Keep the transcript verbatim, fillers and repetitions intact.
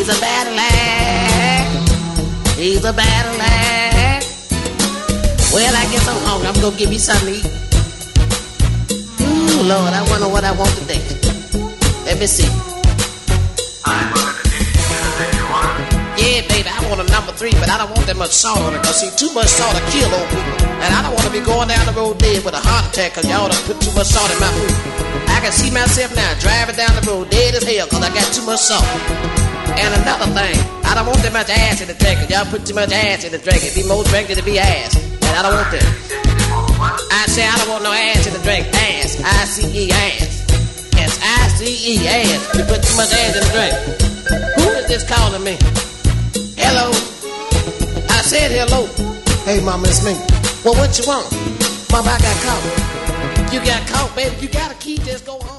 He's a bad lad. He's a bad lad. Well, I guess I'm hungry. I'm gonna give me something to eat. Ooh, Lord, I wonder what I want today. Let me see. Yeah, baby, I want a number three, but I don't want that much salt on it, cause see, too much salt will kill old people. And I don't want to be going down the road dead with a heart attack, cause y'all done put too much salt in my food. I can see myself now driving down the road dead as hell, cause I got too much salt. And another thing, I don't want that much ass in the drink, cause y'all put too much ass in the drink. It'd be more drink than it be ass, and I don't want that. I say I don't want no ass in the drink. Ass, I C E, ass. Yes, I C E, ass. You put too much ass in the drink. Who is this calling me? Hello? I said hello. Hey, mama, it's me. Well, what you want? Mama, I got caught. You got caught, baby. You gotta keep this going on.